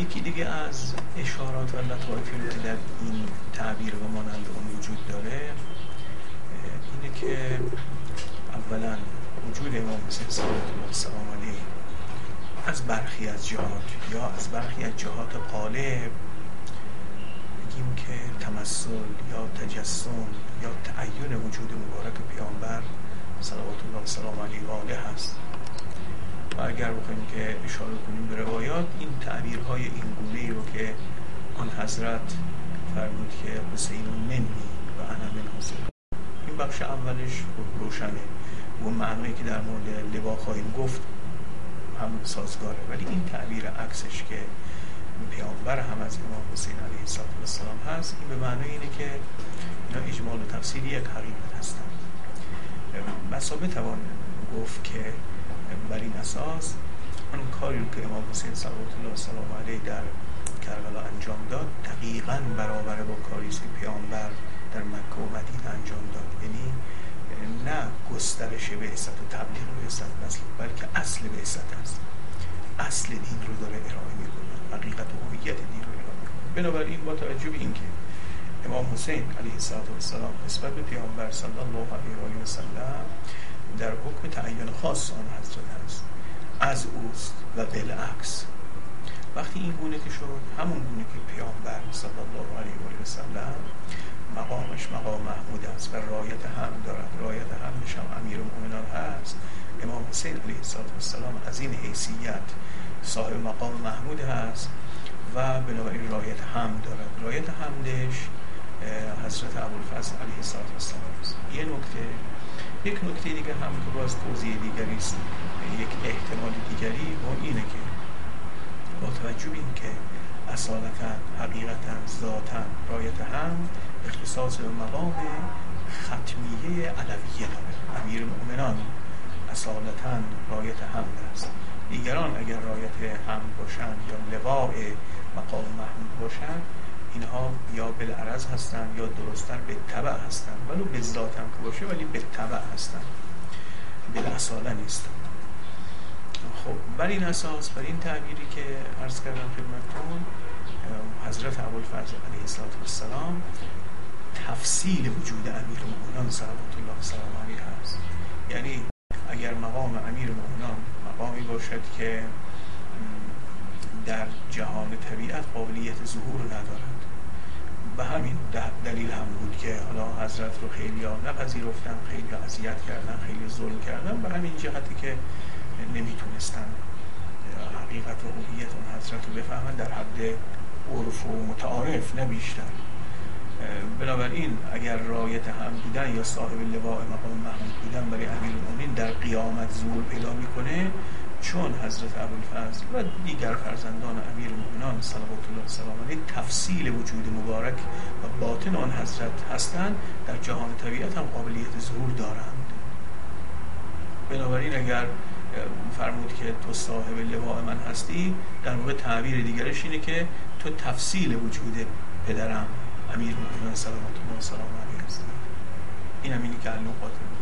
یکی دیگه از اشارات و لطایفی رو که در این تعبیر و مانند اون وجود داره اینه که اولا وجود امام حسین صلوات الله السلام علیه از برخی از جهات یا از برخی از جهات غالب بگیم که تمثل یا تجسم یا تعین وجود مبارک پیامبر صلوات الله السلام علیه واله هست. و اگر بخوایم که اشاره کنیم به روایات، این تعبیرهای این گونه‌ای رو که آن حضرت فرمود که حسین منی و انا من حسین، این بخش اولش روشنه، اون معنایی که در مورد لوا خواهیم گفت هم سازگاره، ولی این تعبیر عکسش که پیامبر هم از امام حسین علیه السلام هست، این به معنای اینه که اینا اجمال و تفصیل یک حقیقت هستن. بسا بتوان گفت که بر این اساس آن کاری رو که امام حسین صلوات الله السلام علیه در کربلا انجام داد دقیقاً برابر با کاری که پیامبر در مکه و مدینه انجام داد، یعنی نه گسترش بعثت و تبلیغ بعثت، بلکه اصل بعثت است، اصل دین رو داره ارائه میکنه، حقیقت و هویت دین رو ارائه میکنه. بنابراین با توجه به اینکه امام حسین علیه السلام نسبت به پیامبر صلی الله علیه و سلم در حکم تعین خاص آن حضرت هست، از اوست و بالعکس، وقتی این گونه که شد، همون گونه که پیامبر صلی الله علیه و سلم مقامش مقام محمود است و رایت هم دارد، رایت همش هم امیر المؤمنان هست، امام حسین علیه السلام از این حیثیت صاحب مقام محمود هست و بنابراین رایت هم دارد. رایت حمدش حضرت ابوالفضل علیه السلام است. یک نکته دیگه هم که باز توضیح دیگری است، یک احتمال دیگری با اینه که با توجه به این که اصالتا حقیقتا ذاتا رایت هم اختصاص به مقام ختمیه علویه داره. امیر المؤمنان اصالتا رایت هم است، دیگران اگر رایت هم باشند یا لواء مقام محمود باشند، اینها یا بالعرض هستن یا درستن به تبع هستن، ولو به ذات هم که باشه ولی به تبع هستن، بالاصاله نیستن. خب بر این اساس، بر این تعبیری که عرض کردم خدمتتون، حضرت ابوالفضل علیه السلام تفصیل وجود امیر المؤمنان صلوات الله السلام علیه هست. یعنی اگر مقام امیر المؤمنان مقامی باشد که در جهان طبیعت قابلیت ظهور ندارد، و همین دلیل هم بود که حالا حضرت رو خیلی ها نپذیرفتن، خیلی ها اذیت کردن، خیلی ظلم کردن، به همین جهتی که نمیتونستن حقیقت و هویت اون حضرت رو بفهمن در حد عرف و متعارف، نه بیشتر. بنابراین اگر رایت هم بودن یا صاحب لواء مقام محمود بودن برای امیرالمومنین در قیامت ظهور پیدا میکنه، چون حضرت ابوالفضل و دیگر فرزندان امیرالمومنین صلوات الله السلام علیه تفصیل وجود مبارک و باطن آن حضرت هستند، در جهان طبیعت هم قابلیت ظهور دارند. بنابراین اگر فرمود که تو صاحب لواء من هستی، در واقع تعبیر دیگرش اینه که تو تفصیل وجود پدرم امیرالمومنین صلوات الله السلام علیه هستی. این هم اینی که النقاط